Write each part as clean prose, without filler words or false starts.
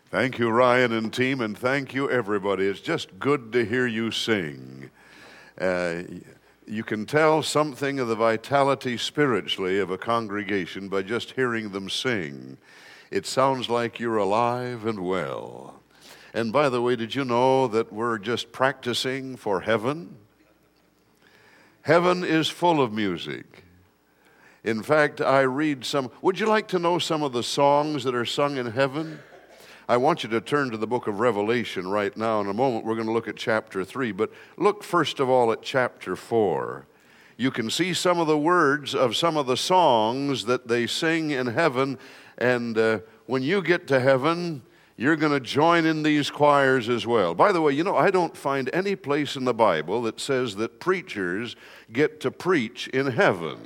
Thank you, Ryan and team, and thank you, everybody. It's just good to hear you sing. You can tell something of the vitality spiritually of a congregation by just hearing them sing. It sounds like you're alive and well. And by the way, did you know that we're just practicing for heaven? Heaven is full of music. In fact, I read some. Would you like to know some of the songs that are sung in heaven? I want you to turn to the book of Revelation right now. In a moment, we're going to look at chapter 3. But look first of all at chapter 4. You can see some of the words of some of the songs that they sing in heaven. And when you get to heaven, you're going to join in these choirs as well. By the way, I don't find any place in the Bible that says that preachers get to preach in heaven.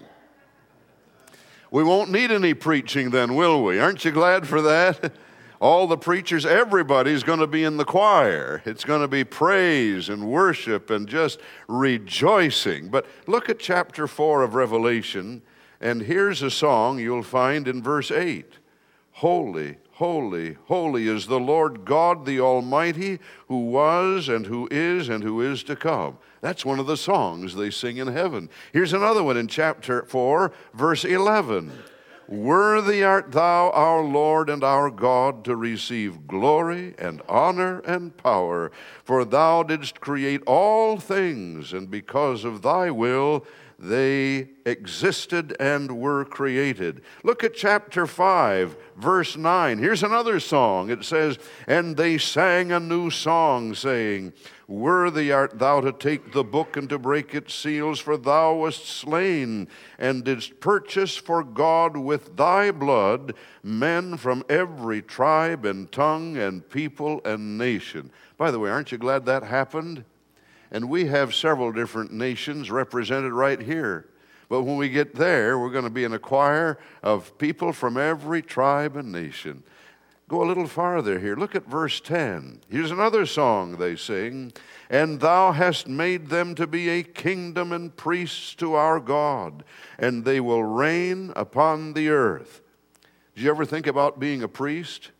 We won't need any preaching then, will we? Aren't you glad for that? All the preachers, everybody's going to be in the choir. It's going to be praise and worship and just rejoicing. But look at chapter 4 of Revelation, and here's a song you'll find in verse 8. Holy, holy, holy is the Lord God the Almighty, who was and who is to come. That's one of the songs they sing in heaven. Here's another one in chapter 4, verse 11. Worthy art thou, our Lord and our God, to receive glory and honor and power, for thou didst create all things, and because of thy will they existed and were created. Look at chapter 5, verse 9. Here's another song. It says, and they sang a new song, saying, worthy art thou to take the book and to break its seals, for thou wast slain, and didst purchase for God with thy blood men from every tribe and tongue and people and nation. By the way, aren't you glad that happened? And we have several different nations represented right here. But when we get there, we're going to be in a choir of people from every tribe and nation. Go a little farther here. Look at verse 10. Here's another song they sing. And thou hast made them to be a kingdom and priests to our God, and they will reign upon the earth. Did you ever think about being a priest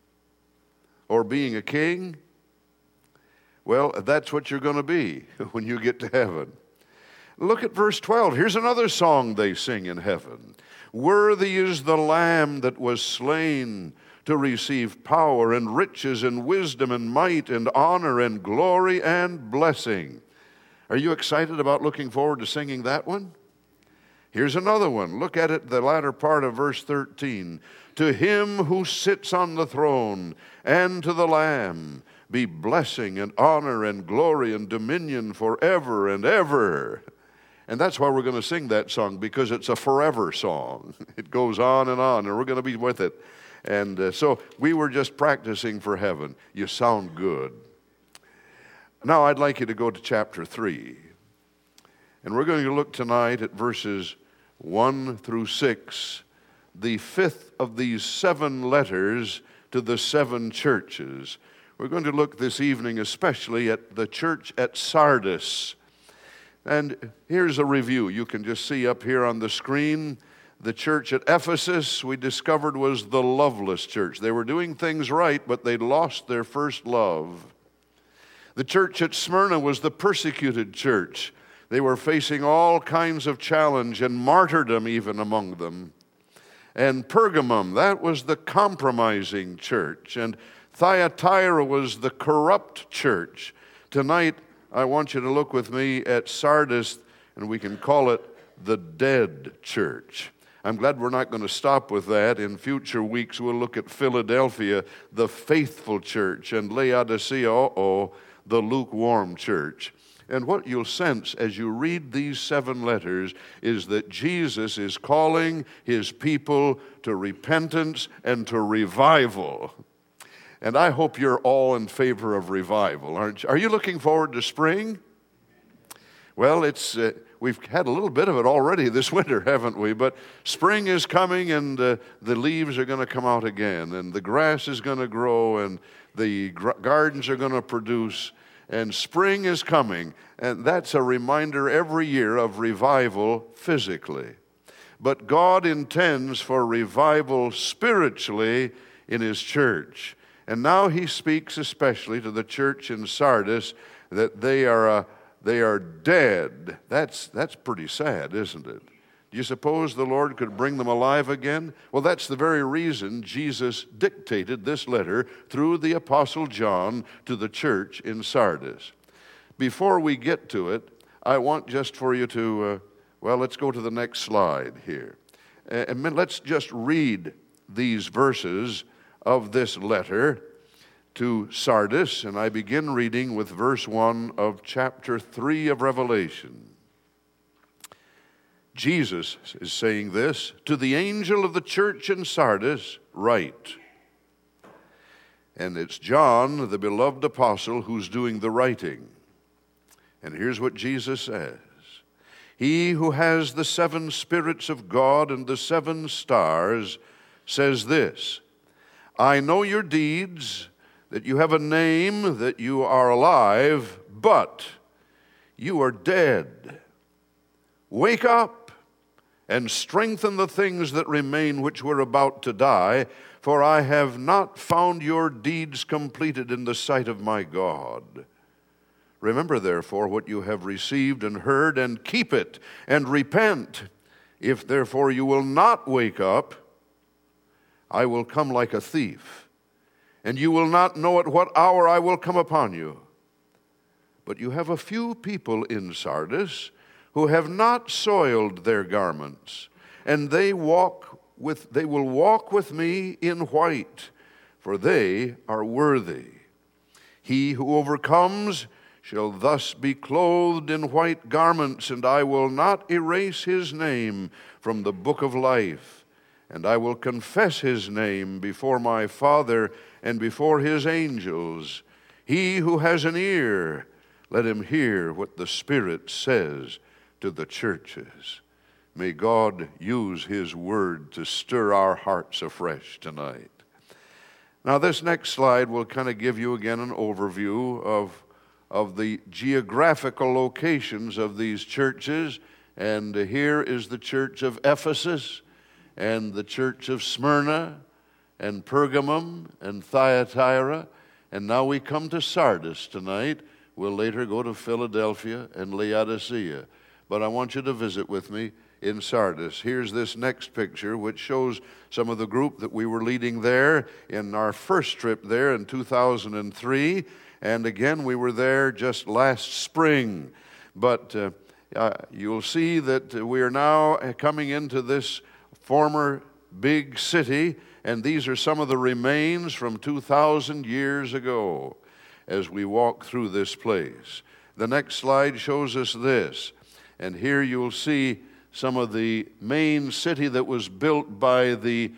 or being a king? Well, that's what you're going to be when you get to heaven. Look at verse 12. Here's another song they sing in heaven. Worthy is the Lamb that was slain to receive power and riches and wisdom and might and honor and glory and blessing. Are you excited about looking forward to singing that one? Here's another one. Look at it, the latter part of verse 13. To him who sits on the throne and to the Lamb be blessing and honor and glory and dominion forever and ever. And that's why we're going to sing that song, because it's a forever song. It goes on, and we're going to be with it. And so we were just practicing for heaven. You sound good. Now I'd like you to go to chapter 3. And we're going to look tonight at verses 1 through 6, the fifth of these 7 letters to the 7 churches. We're going to look this evening especially at the church at Sardis. And here's a review. You can just see up here on the screen. The church at Ephesus, we discovered, was the loveless church. They were doing things right, but they'd lost their first love. The church at Smyrna was the persecuted church. They were facing all kinds of challenge and martyrdom even among them. And Pergamum, that was the compromising church. And Thyatira was the corrupt church. Tonight, I want you to look with me at Sardis, and we can call it the dead church. I'm glad we're not going to stop with that. In future weeks, we'll look at Philadelphia, the faithful church, and Laodicea, the lukewarm church. And what you'll sense as you read these 7 letters is that Jesus is calling his people to repentance and to revival. And I hope you're all in favor of revival, aren't you? Are you looking forward to spring? Well, we've had a little bit of it already this winter, haven't we? But spring is coming, and the leaves are going to come out again, and the grass is going to grow, and the gardens are going to produce, and spring is coming. And that's a reminder every year of revival physically. But God intends for revival spiritually in his church. And now he speaks especially to the church in Sardis that they are dead. That's pretty sad, isn't it? Do you suppose the Lord could bring them alive again? Well, that's the very reason Jesus dictated this letter through the Apostle John to the church in Sardis. Before we get to it, I want just for you to, let's go to the next slide here. And let's just read these verses of this letter to Sardis, and I begin reading with verse 1 of chapter 3 of Revelation. Jesus is saying this, "To the angel of the church in Sardis, write." And it's John, the beloved apostle, who's doing the writing. And here's what Jesus says. "He who has the 7 spirits of God and the 7 stars says this, I know your deeds, that you have a name, that you are alive, but you are dead. Wake up and strengthen the things that remain which were about to die, for I have not found your deeds completed in the sight of my God. Remember, therefore, what you have received and heard, and keep it, and repent. If, therefore, you will not wake up, I will come like a thief, and you will not know at what hour I will come upon you. But you have a few people in Sardis who have not soiled their garments, and they will walk with me in white, for they are worthy. He who overcomes shall thus be clothed in white garments, and I will not erase his name from the book of life, and I will confess his name before my Father and before his angels. He who has an ear, let him hear what the Spirit says to the churches." May God use his word to stir our hearts afresh tonight. Now, this next slide will kind of give you again an overview of the geographical locations of these churches. And here is the church of Ephesus, and the church of Smyrna, and Pergamum, and Thyatira. And now we come to Sardis tonight. We'll later go to Philadelphia and Laodicea. But I want you to visit with me in Sardis. Here's this next picture, which shows some of the group that we were leading there in our first trip there in 2003. And again, we were there just last spring. But you'll see that we are now coming into this former big city, and these are some of the remains from 2,000 years ago as we walk through this place. The next slide shows us this. And here you'll see some of the main city that was built by the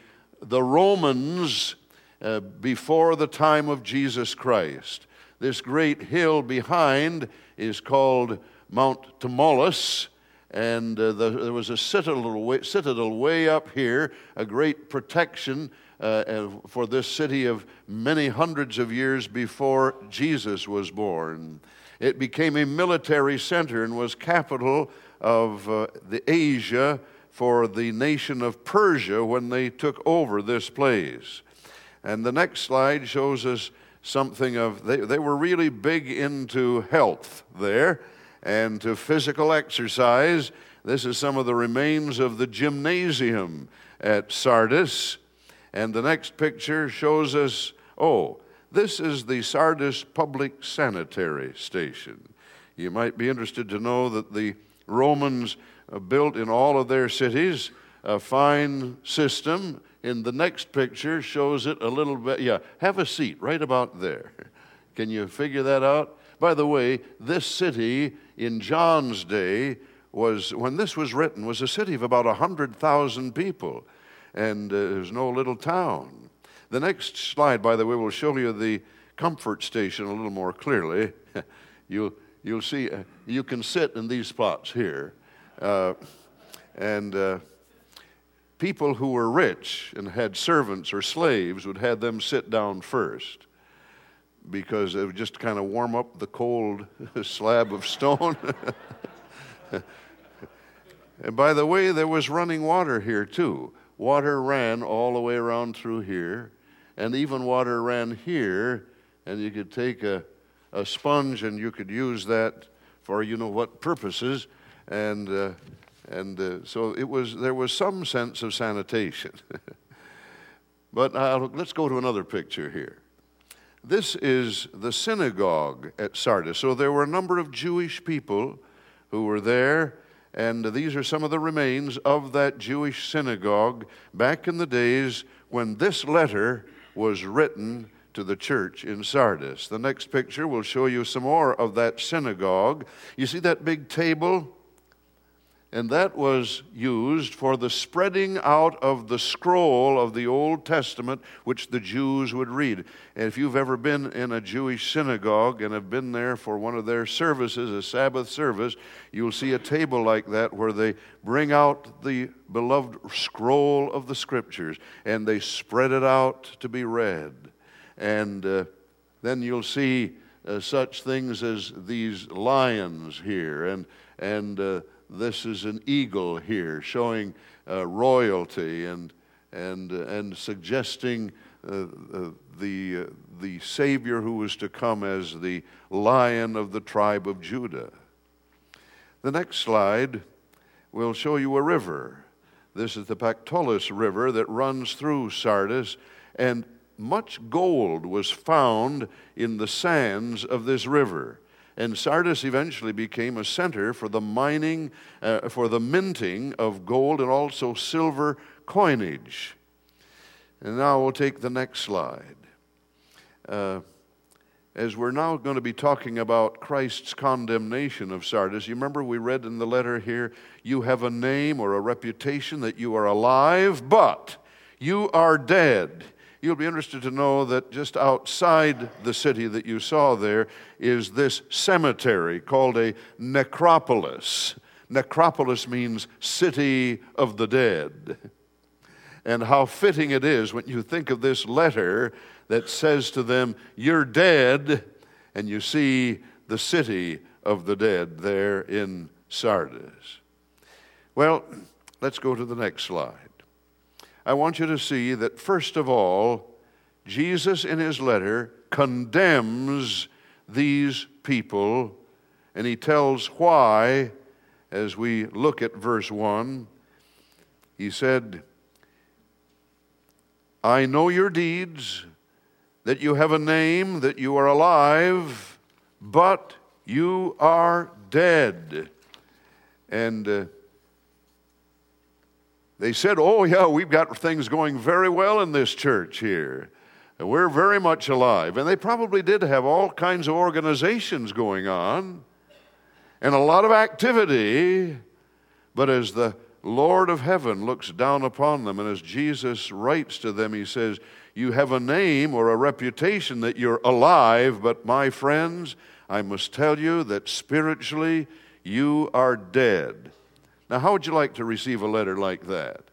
Romans before the time of Jesus Christ. This great hill behind is called Mount Tmolus, and there was a citadel way up here, a great protection for this city of many hundreds of years before Jesus was born. It became a military center and was capital of the Asia for the nation of Persia when they took over this place. And the next slide shows us something of, they were really big into health there and to physical exercise. This is some of the remains of the gymnasium at Sardis. And the next picture shows us, this is the Sardis Public Sanitary Station. You might be interested to know that the Romans built in all of their cities a fine system. In the next picture shows it a little bit. Yeah, have a seat right about there. Can you figure that out? By the way, this city in John's day when this was written, was a city of about 100,000 people. And it was no little town. The next slide, by the way, will show you the comfort station a little more clearly. You'll see, you can sit in these spots here. People who were rich and had servants or slaves would have them sit down first because it would just kind of warm up the cold slab of stone. And by the way, there was running water here too. Water ran all the way around through here. and even water ran here, and you could take a sponge and you could use that for you know what purposes, and so there was some sense of sanitation. But let's go to another picture here. This is the synagogue at Sardis. So there were a number of Jewish people who were there, and these are some of the remains of that Jewish synagogue back in the days when this letter was written to the church in Sardis. The next picture will show you some more of that synagogue. You see that big table? And that was used for the spreading out of the scroll of the Old Testament, which the Jews would read. And if you've ever been in a Jewish synagogue and have been there for one of their services, a Sabbath service, you'll see a table like that where they bring out the beloved scroll of the Scriptures and they spread it out to be read. And then you'll see such things as these lions here, and this is an eagle here, showing royalty and suggesting the Savior who was to come as the Lion of the tribe of Judah. The next slide will show you a river. This is the Pactolus River that runs through Sardis, and much gold was found in the sands of this river. And Sardis eventually became a center for the mining, for the minting of gold and also silver coinage. And now we'll take the next slide. As we're now going to be talking about Christ's condemnation of Sardis, you remember we read in the letter here, you have a name or a reputation that you are alive, but you are dead. You'll be interested to know that just outside the city that you saw there is this cemetery called a necropolis. Necropolis means city of the dead. And how fitting it is when you think of this letter that says to them, you're dead, and you see the city of the dead there in Sardis. Well, let's go to the next slide. I want you to see that, first of all, Jesus in his letter condemns these people, and he tells why as we look at verse 1. He said, I know your deeds, that you have a name, that you are alive, but you are dead. And they said, oh yeah, we've got things going very well in this church here. And we're very much alive. And they probably did have all kinds of organizations going on and a lot of activity. But as the Lord of heaven looks down upon them, and as Jesus writes to them, he says, you have a name or a reputation that you're alive, but my friends, I must tell you that spiritually you are dead. Now, how would you like to receive a letter like that?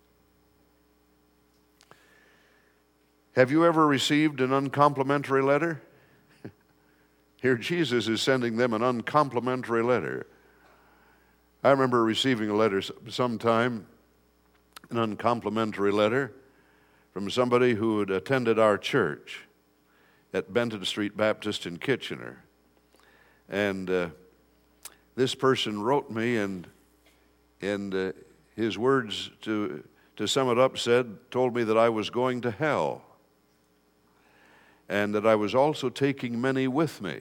Have you ever received an uncomplimentary letter? Here Jesus is sending them an uncomplimentary letter. I remember receiving a letter sometime, an uncomplimentary letter from somebody who had attended our church at Benton Street Baptist in Kitchener. And this person wrote me, and his words, to sum it up, told me that I was going to hell, and that I was also taking many with me.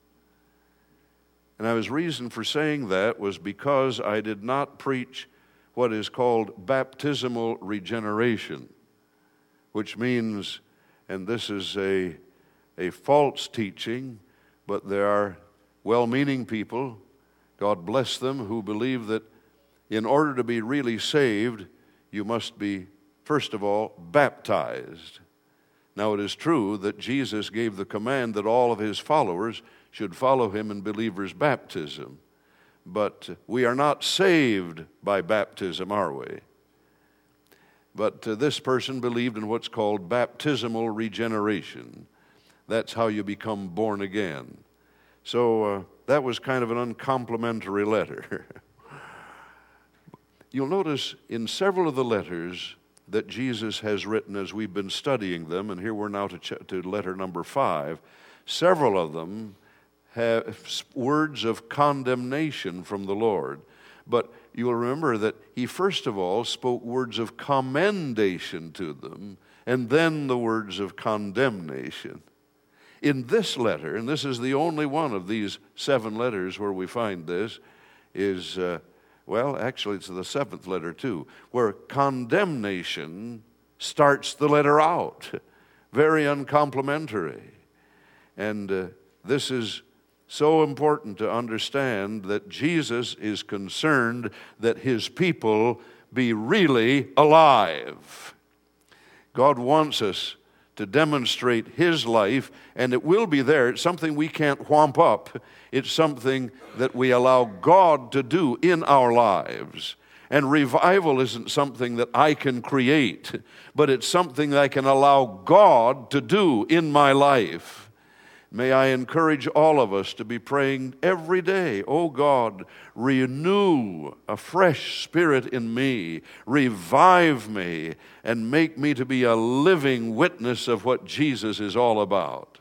And his reason for saying that was because I did not preach what is called baptismal regeneration, which means, and this is a false teaching, but there are well-meaning people, God bless them, who believe that in order to be really saved, you must be, first of all, baptized. Now, it is true that Jesus gave the command that all of his followers should follow him in believers' baptism. But we are not saved by baptism, are we? But this person believed in what's called baptismal regeneration. That's how you become born again. So that was kind of an uncomplimentary letter. You'll notice in several of the letters, that Jesus has written as we've been studying them, and here we're now to letter number 5, several of them have words of condemnation from the Lord. But you'll remember that he first of all spoke words of commendation to them, and then the words of condemnation. In this letter, and this is the only one of these 7 letters where we find this, is, actually it's the 7th letter too, where condemnation starts the letter out. Very uncomplimentary. And this is so important to understand that Jesus is concerned that his people be really alive. God wants us to demonstrate his life, and it will be there. It's something we can't whomp up. It's something that we allow God to do in our lives. And revival isn't something that I can create, but it's something that I can allow God to do in my life. May I encourage all of us to be praying every day, oh God, renew a fresh spirit in me, revive me, and make me to be a living witness of what Jesus is all about.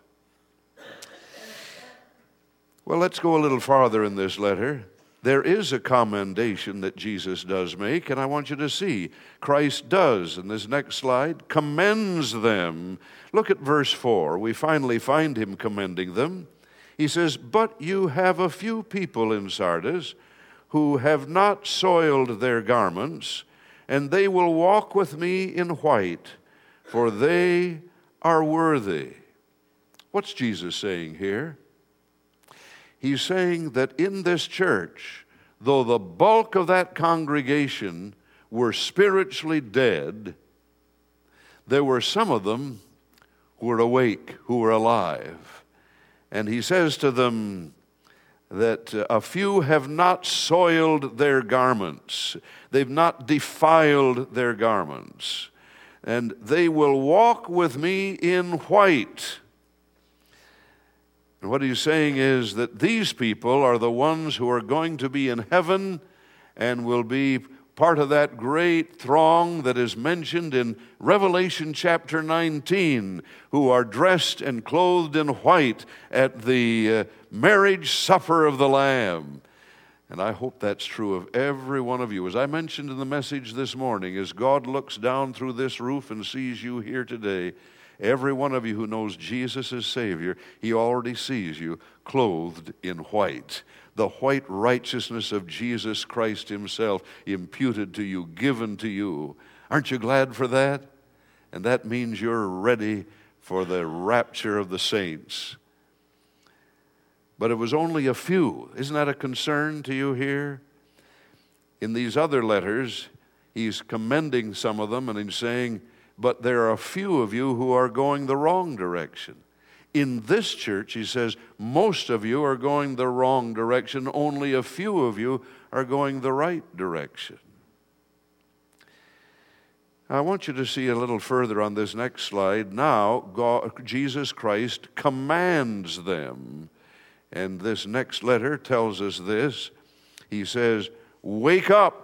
Well, let's go a little farther in this letter. There is a commendation that Jesus does make, and I want you to see. Christ does, in this next slide, commends them. Look at verse 4. We finally find him commending them. He says, "But you have a few people in Sardis who have not soiled their garments, and they will walk with me in white, for they are worthy." What's Jesus saying here? He's saying that in this church, though the bulk of that congregation were spiritually dead, there were some of them who were awake, who were alive. And he says to them that a few have not soiled their garments. They've not defiled their garments. And they will walk with me in white. And what he's saying is that these people are the ones who are going to be in heaven and will be part of that great throng that is mentioned in Revelation chapter 19, who are dressed and clothed in white at the marriage supper of the Lamb. And I hope that's true of every one of you. As I mentioned in the message this morning, as God looks down through this roof and sees you here today, every one of you who knows Jesus as Savior, he already sees you clothed in white. The white righteousness of Jesus Christ himself imputed to you, given to you. Aren't you glad for that? And that means you're ready for the rapture of the saints. But it was only a few. Isn't that a concern to you here? In these other letters, he's commending some of them and he's saying, but there are a few of you who are going the wrong direction. In this church, he says, most of you are going the wrong direction. Only a few of you are going the right direction. I want you to see a little further on this next slide. Now, Jesus Christ commands them. And this next letter tells us this. He says, wake up.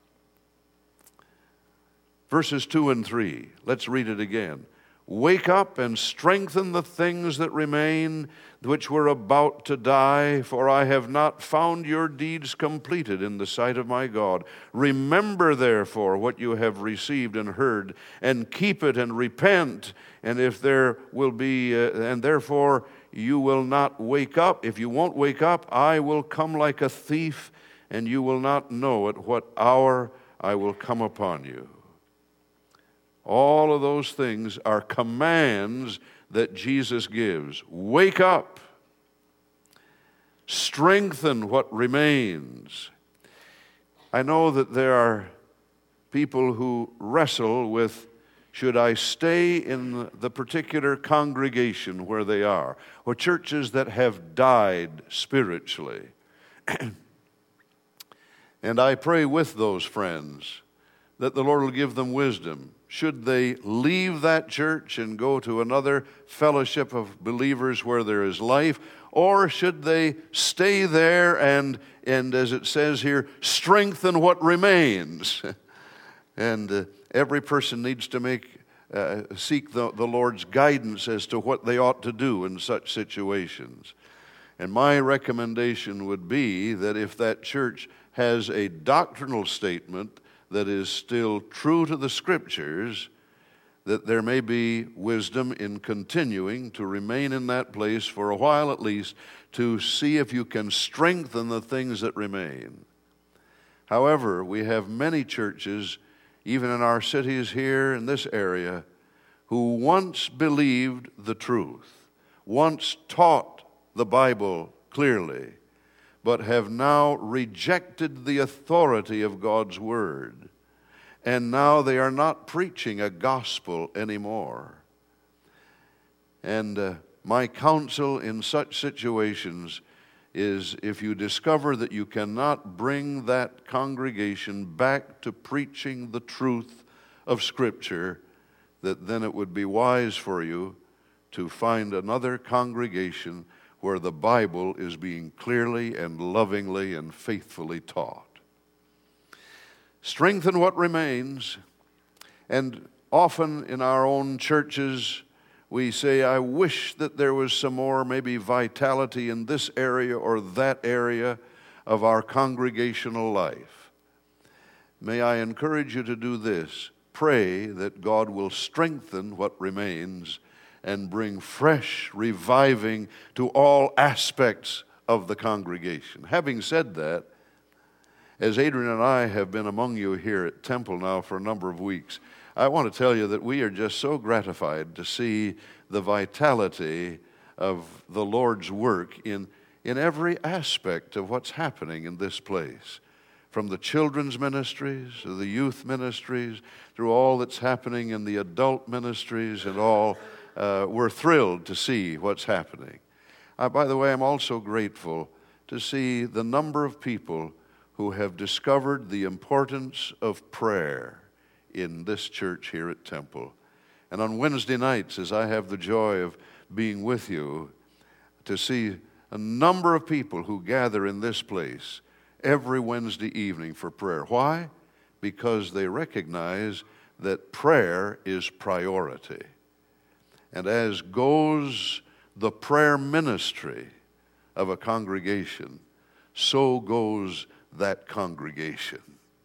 Verses 2 and 3. Let's read it again. Wake up and strengthen the things that remain, which were about to die, for I have not found your deeds completed in the sight of my God. Remember, therefore, what you have received and heard, and keep it and repent. And if there will be, and therefore you will not wake up. If you won't wake up, I will come like a thief, and you will not know at what hour I will come upon you. All of those things are commands that Jesus gives. Wake up. Strengthen what remains. I know that there are people who wrestle with, should I stay in the particular congregation where they are, or churches that have died spiritually. And I pray with those friends that the Lord will give them wisdom. Should they leave that church and go to another fellowship of believers where there is life, or should they stay there and as it says here, strengthen what remains? And every person needs to seek the Lord's guidance as to what they ought to do in such situations. And my recommendation would be that if that church has a doctrinal statement that is still true to the Scriptures, that there may be wisdom in continuing to remain in that place for a while at least, to see if you can strengthen the things that remain. However, we have many churches, even in our cities here in this area, who once believed the truth, once taught the Bible clearly, but have now rejected the authority of God's Word. And now they are not preaching a gospel anymore. And my counsel in such situations is, if you discover that you cannot bring that congregation back to preaching the truth of Scripture, that then it would be wise for you to find another congregation where the Bible is being clearly and lovingly and faithfully taught. Strengthen what remains. And often in our own churches, we say, I wish that there was some more maybe vitality in this area or that area of our congregational life. May I encourage you to do this. Pray that God will strengthen what remains and bring fresh reviving to all aspects of the congregation. Having said that, as Adrian and I have been among you here at Temple now for a number of weeks, I want to tell you that we are just so gratified to see the vitality of the Lord's work in every aspect of what's happening in this place. From the children's ministries, to the youth ministries, through all that's happening in the adult ministries and all, we're thrilled to see what's happening. By the way, I'm also grateful to see the number of people who have discovered the importance of prayer in this church here at Temple. And on Wednesday nights, as I have the joy of being with you, to see a number of people who gather in this place every Wednesday evening for prayer. Why? Because they recognize that prayer is priority. And as goes the prayer ministry of a congregation, so goes that congregation.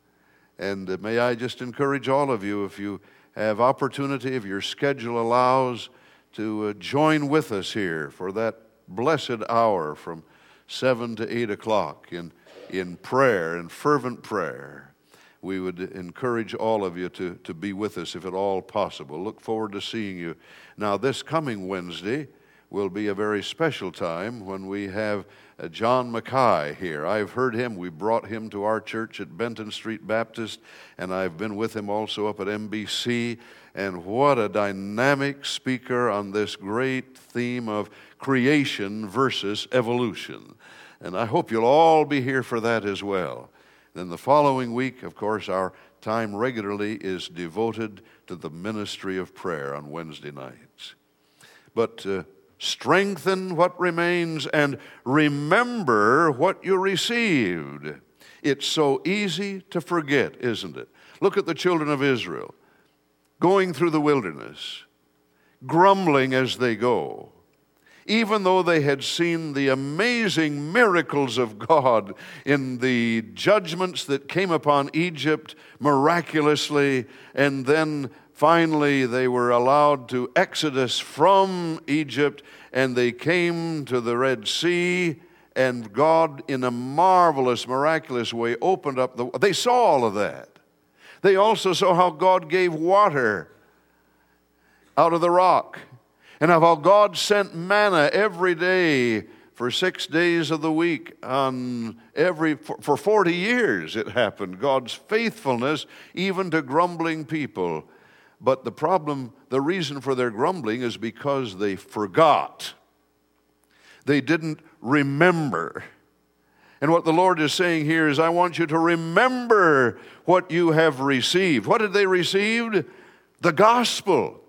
And may I just encourage all of you, if you have opportunity, if your schedule allows, to join with us here for that blessed hour from 7 to 8 o'clock in prayer, in fervent prayer. We would encourage all of you to be with us if at all possible. Look forward to seeing you. Now, this coming Wednesday will be a very special time when we have John Mackay here. I've heard him. We brought him to our church at Benton Street Baptist, and I've been with him also up at MBC. And what a dynamic speaker on this great theme of creation versus evolution. And I hope you'll all be here for that as well. Then the following week, of course, our time regularly is devoted to the ministry of prayer on Wednesday nights. But strengthen what remains and remember what you received. It's so easy to forget, isn't it? Look at the children of Israel going through the wilderness, grumbling as they go. Even though they had seen the amazing miracles of God in the judgments that came upon Egypt miraculously, and then finally they were allowed to exodus from Egypt, and they came to the Red Sea, and God in a marvelous, miraculous way opened up they saw all of that. They also saw how God gave water out of the rock, and of how God sent manna every day for 6 days of the week for 40 years it happened. God's faithfulness even to grumbling people. But the reason for their grumbling is because they forgot. They didn't remember. And what the Lord is saying here is, I want you to remember what you have received. What had they received? The gospel.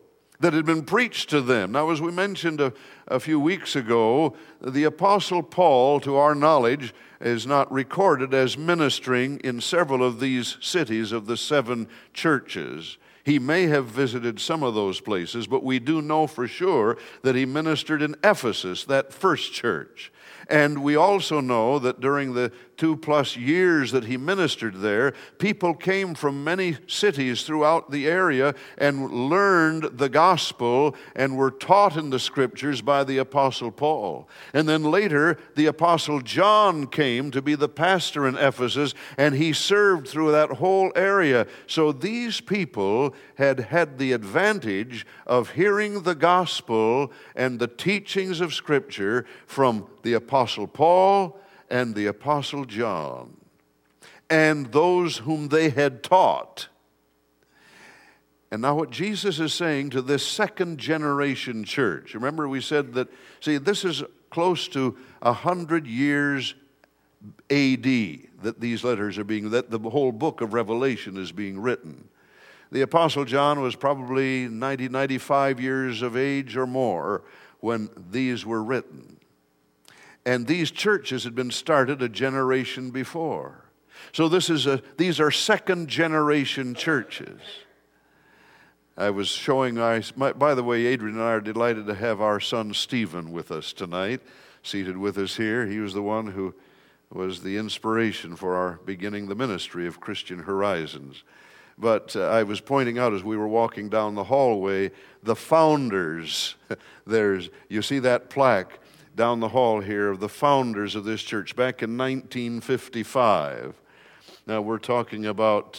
that had been preached to them. Now, as we mentioned a few weeks ago, the Apostle Paul, to our knowledge, is not recorded as ministering in several of these cities of the 7 churches. He may have visited some of those places, but we do know for sure that he ministered in Ephesus, that first church. And we also know that during the 2+ years that he ministered there, people came from many cities throughout the area and learned the gospel and were taught in the scriptures by the Apostle Paul. And then later, the Apostle John came to be the pastor in Ephesus, and he served through that whole area. So these people had had the advantage of hearing the gospel and the teachings of Scripture from the Apostle Paul and the Apostle John, and those whom they had taught. And now what Jesus is saying to this second generation church, remember we said that, see, this is close to 100 years A.D. that these letters are being, that the whole book of Revelation is being written. The Apostle John was probably 95 years of age or more when these were written. And these churches had been started a generation before. So these are second generation churches. I was showing, by the way, Adrian and I are delighted to have our son Stephen with us tonight, seated with us here. He was the one who was the inspiration for our beginning the ministry of Christian Horizons. But I was pointing out as we were walking down the hallway, the founders, you see that plaque down the hall here of the founders of this church back in 1955. Now we're talking about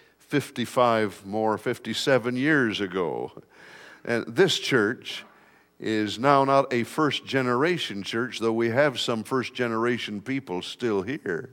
57 years ago. And this church is now not a first generation church, though we have some first generation people still here.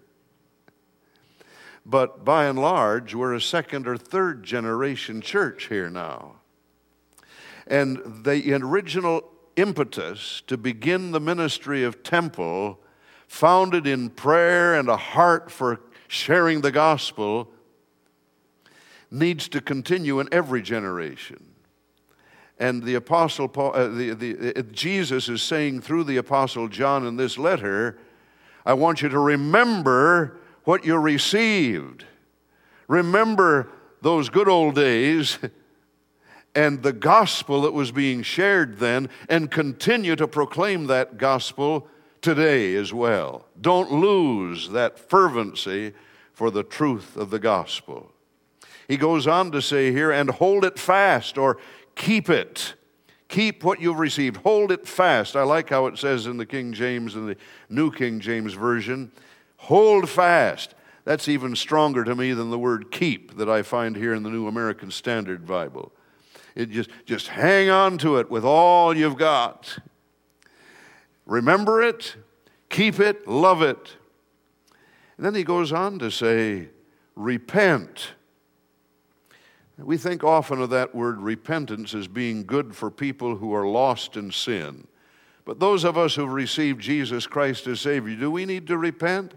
But by and large, we're a second or third generation church here now. And the original impetus to begin the ministry of Temple, founded in prayer and a heart for sharing the gospel, needs to continue in every generation. And the Apostle Paul, Jesus is saying through the Apostle John in this letter, I want you to remember what you received. Remember those good old days and the gospel that was being shared then, and continue to proclaim that gospel today as well. Don't lose that fervency for the truth of the gospel. He goes on to say here, and hold it fast, or keep it. Keep what you've received. Hold it fast. I like how it says in the King James and the New King James Version, hold fast. That's even stronger to me than the word keep that I find here in the New American Standard Bible. It just hang on to it with all you've got. Remember it, keep it, love it. And then he goes on to say, repent. We think often of that word repentance as being good for people who are lost in sin. But those of us who've received Jesus Christ as Savior, do we need to repent?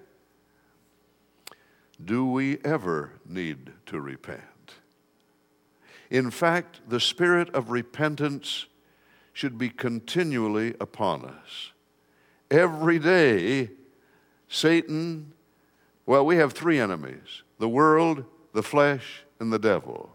Do we ever need to repent? In fact, the spirit of repentance should be continually upon us. Every day, Satan, well, we have 3 enemies: the world, the flesh, and the devil.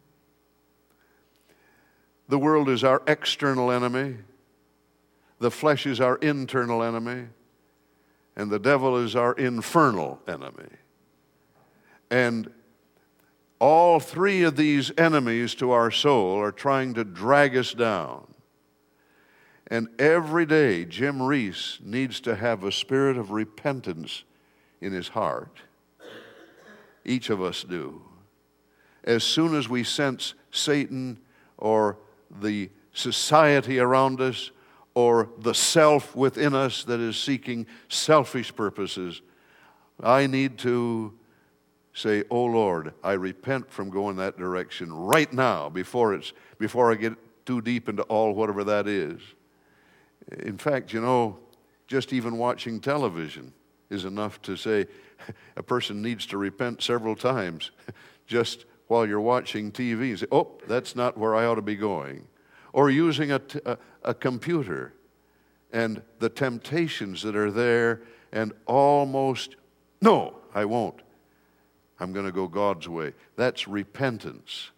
The world is our external enemy, the flesh is our internal enemy, and the devil is our infernal enemy. And all 3 of these enemies to our soul are trying to drag us down. And every day, Jim Reese needs to have a spirit of repentance in his heart. Each of us do. As soon as we sense Satan or the society around us or the self within us that is seeking selfish purposes, I need to say, oh Lord, I repent from going that direction right now before I get too deep into all whatever that is. In fact, just even watching television is enough to say a person needs to repent several times just while you're watching TV and say, oh, that's not where I ought to be going. or using a computer and the temptations that are there and almost, no, I won't. I'm going to go God's way. That's repentance.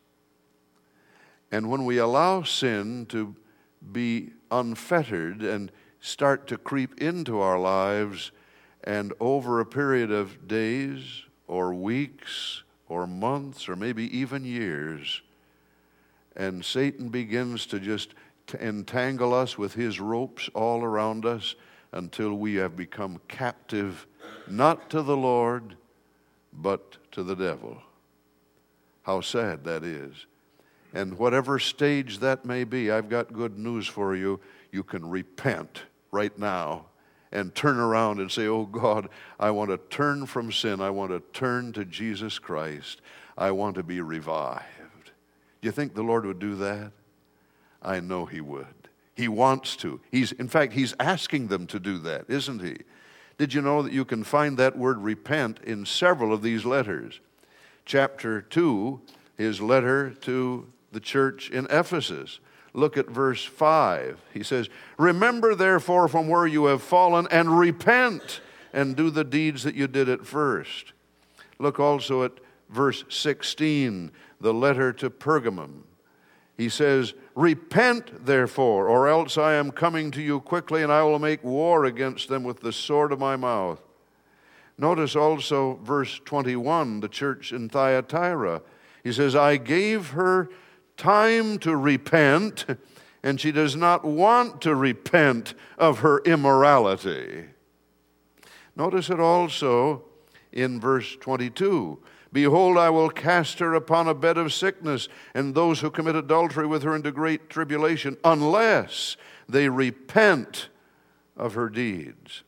And when we allow sin to be unfettered and start to creep into our lives, and over a period of days or weeks or months or maybe even years, and Satan begins to just entangle us with his ropes all around us until we have become captive, not to the Lord, but to the devil. How sad that is. And whatever stage that may be, I've got good news for you. You can repent right now and turn around and say, oh God, I want to turn from sin. I want to turn to Jesus Christ. I want to be revived. Do you think the Lord would do that? I know He would. He wants to. In fact, He's asking them to do that, isn't He? Did you know that you can find that word repent in several of these letters? Chapter 2, his letter to the church in Ephesus. Look at verse 5. He says, remember therefore from where you have fallen and repent and do the deeds that you did at first. Look also at verse 16, the letter to Pergamum. He says, repent therefore, or else I am coming to you quickly, and I will make war against them with the sword of my mouth. Notice also verse 21, the church in Thyatira. He says, I gave her time to repent, and she does not want to repent of her immorality. Notice it also in verse 22. Behold, I will cast her upon a bed of sickness, and those who commit adultery with her into great tribulation, unless they repent of her deeds.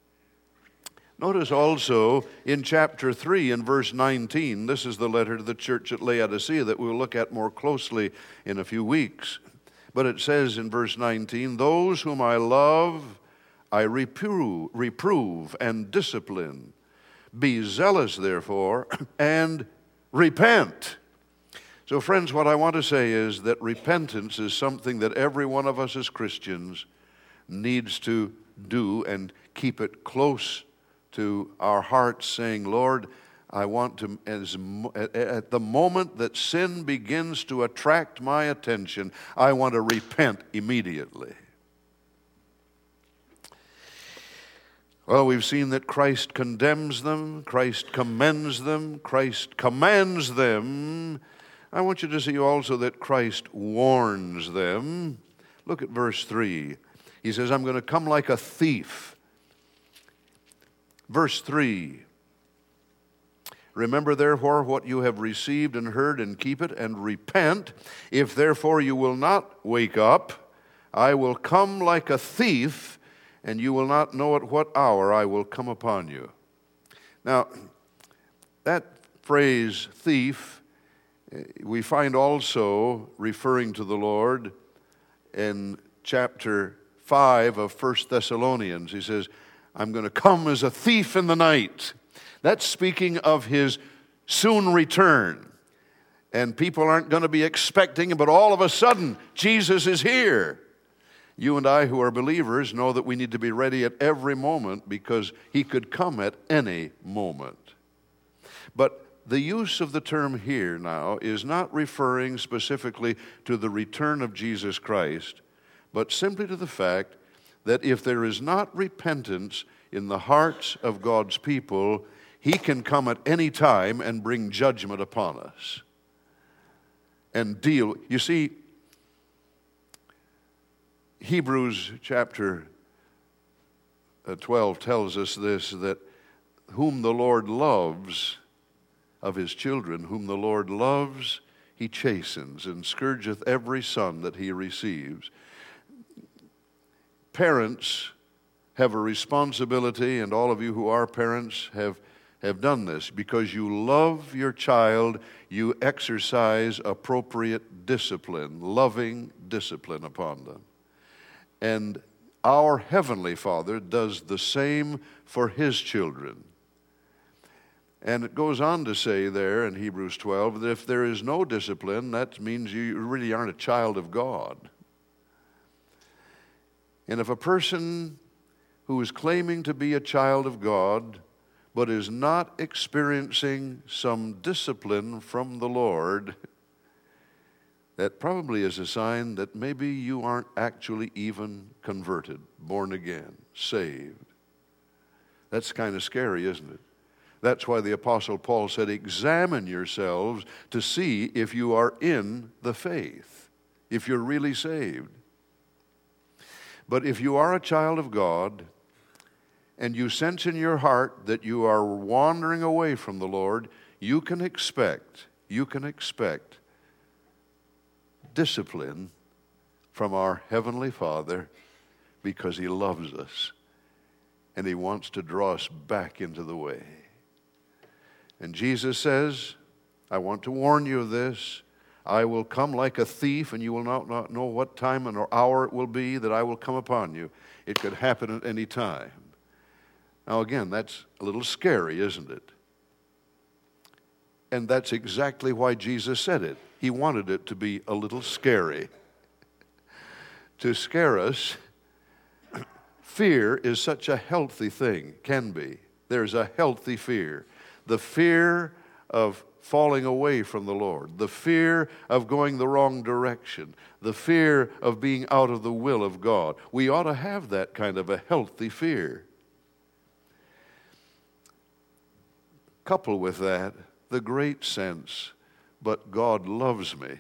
Notice also in chapter 3 in verse 19, this is the letter to the church at Laodicea that we'll look at more closely in a few weeks. But it says in verse 19, those whom I love, I reprove and discipline. Be zealous, therefore, and repent. So, friends, what I want to say is that repentance is something that every one of us as Christians needs to do and keep it close to our hearts, saying, Lord, I want to, at the moment that sin begins to attract my attention, I want to repent immediately. Well, we've seen that Christ condemns them, Christ commends them, Christ commands them. I want you to see also that Christ warns them. Look at verse 3. He says, I'm going to come like a thief. Verse 3. Remember therefore what you have received and heard, and keep it, and repent. If therefore you will not wake up, I will come like a thief, and you will not know at what hour I will come upon you. Now, that phrase, thief, we find also referring to the Lord in chapter 5 of 1 Thessalonians. He says, I'm going to come as a thief in the night. That's speaking of His soon return. And people aren't going to be expecting Him, but all of a sudden, Jesus is here. You and I who are believers know that we need to be ready at every moment because He could come at any moment. But the use of the term here now is not referring specifically to the return of Jesus Christ, but simply to the fact that if there is not repentance in the hearts of God's people, He can come at any time and bring judgment upon us and deal. You see, Hebrews chapter 12 tells us this, that whom the Lord loves of His children, whom the Lord loves, He chastens, and scourgeth every son that He receives. Parents have a responsibility, and all of you who are parents have done this. Because you love your child, you exercise appropriate discipline, loving discipline upon them. And our Heavenly Father does the same for His children. And it goes on to say there in Hebrews 12 that if there is no discipline, that means you really aren't a child of God. And if a person who is claiming to be a child of God but is not experiencing some discipline from the Lord, that probably is a sign that maybe you aren't actually even converted, born again, saved. That's kind of scary, isn't it? That's why the Apostle Paul said, examine yourselves to see if you are in the faith, if you're really saved. But if you are a child of God and you sense in your heart that you are wandering away from the Lord, you can expect discipline from our Heavenly Father, because He loves us and He wants to draw us back into the way. And Jesus says, I want to warn you of this. I will come like a thief, and you will not know what time and hour it will be that I will come upon you. It could happen at any time. Now again, that's a little scary, isn't it? And that's exactly why Jesus said it. He wanted it to be a little scary. To scare us. Fear is such a healthy thing, can be. There's a healthy fear. The fear of falling away from the Lord, the fear of going the wrong direction, the fear of being out of the will of God. We ought to have that kind of a healthy fear. Couple with that, the great sense, but God loves me.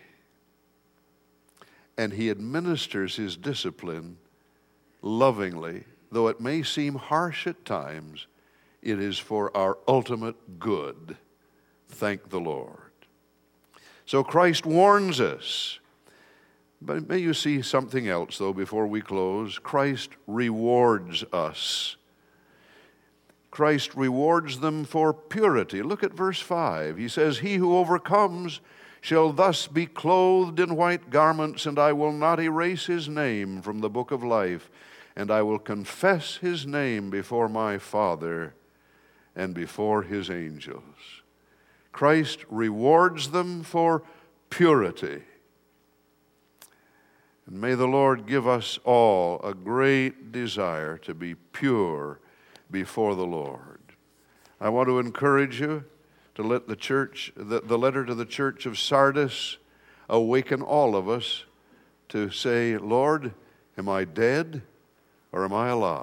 And He administers His discipline lovingly, though it may seem harsh at times. It is for our ultimate good. Thank the Lord. So Christ warns us. But may you see something else, though, before we close. Christ rewards us. Christ rewards them for purity. Look at verse 5. He says, He who overcomes shall thus be clothed in white garments, and I will not erase his name from the book of life, and I will confess his name before my Father and before His angels. Christ rewards them for purity. And may the Lord give us all a great desire to be pure before the Lord. I want to encourage you to let the church, the letter to the church of Sardis, awaken all of us to say, Lord, am I dead or am I alive?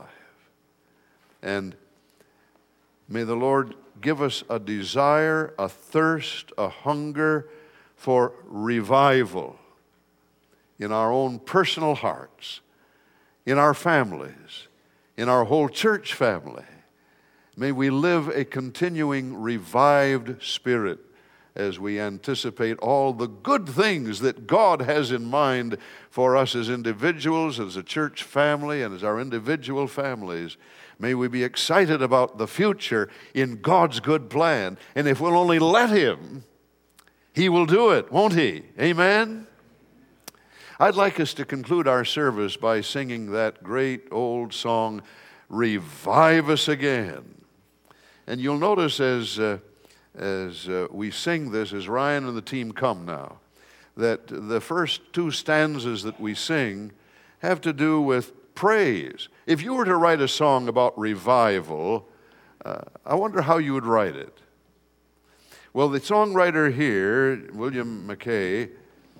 And may the Lord give us a desire, a thirst, a hunger for revival in our own personal hearts, in our families, in our whole church family. May we live a continuing revived spirit as we anticipate all the good things that God has in mind for us as individuals, as a church family, and as our individual families. May we be excited about the future in God's good plan. And if we'll only let Him, He will do it, won't He? Amen? I'd like us to conclude our service by singing that great old song, Revive Us Again. And you'll notice as we sing this, as Ryan and the team come now, that the first two stanzas that we sing have to do with praise. If you were to write a song about revival, I wonder how you would write it. Well, the songwriter here, William McKay,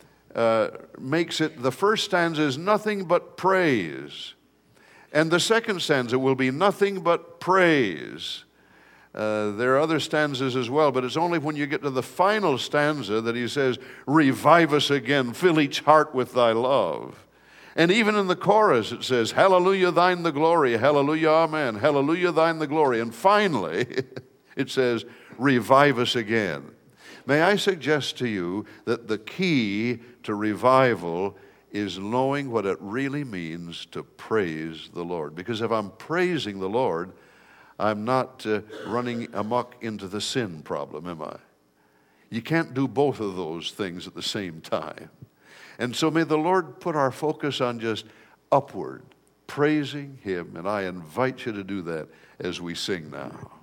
makes it, the first stanza is nothing but praise. And the second stanza will be nothing but praise. There are other stanzas as well, but it's only when you get to the final stanza that he says, revive us again, fill each heart with thy love. And even in the chorus it says, hallelujah, thine the glory, hallelujah, amen, hallelujah, thine the glory. And finally, it says, revive us again. May I suggest to you that the key to revival is knowing what it really means to praise the Lord. Because if I'm praising the Lord, I'm not running amok into the sin problem, am I? You can't do both of those things at the same time. And so may the Lord put our focus on just upward, praising Him. And I invite you to do that as we sing now.